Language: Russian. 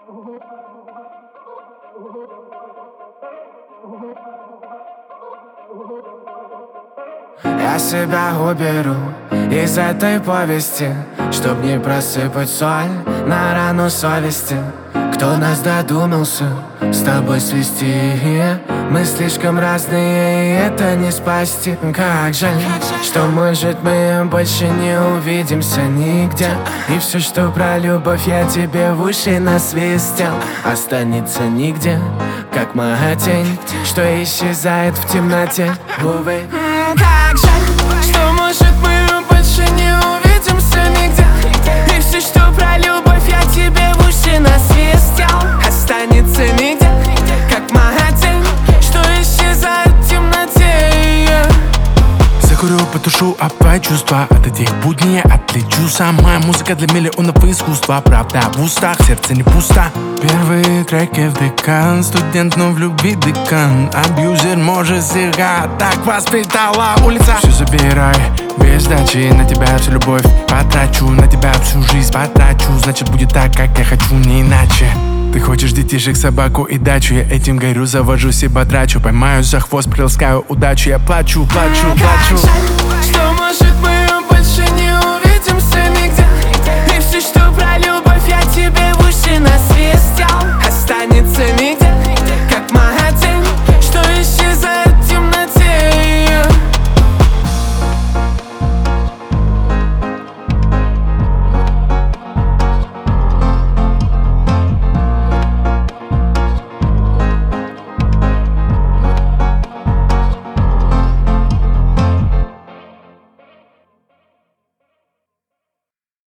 Я себя уберу из этой повести, чтоб не просыпать соль на рану совести. Кто нас додумался с тобой свести? Мы слишком разные, и это не спасти. Как жаль, что может мы больше не увидимся нигде. И все, что про любовь я тебе в уши насвистел, останется нигде, как моя тень, что исчезает в темноте. Увы. Как жаль, что может мы больше не увидимся нигде. И все, что про любовь я тебе в уши насвистел, останется нигде, как моя тень, что исчезает в темноте. Закурю, потушу опять чувства. От этих будней отлечу. Самая музыка для миллионов искусства. Правда в устах, сердце не пусто. Первые треки в декан. Студент, но в любви декан. Абьюзер может слегка. Так воспитала улица. Все забирай, без сдачи. На тебя всю любовь потрачу. На тебя всю жизнь потрачу. Значит будет так, как я хочу, не иначе. Ты хочешь детишек, собаку и дачу. Я этим горю, завожу себя, трачу. Поймаю за хвост, приласкаю удачу. Я плачу, плачу, плачу. Что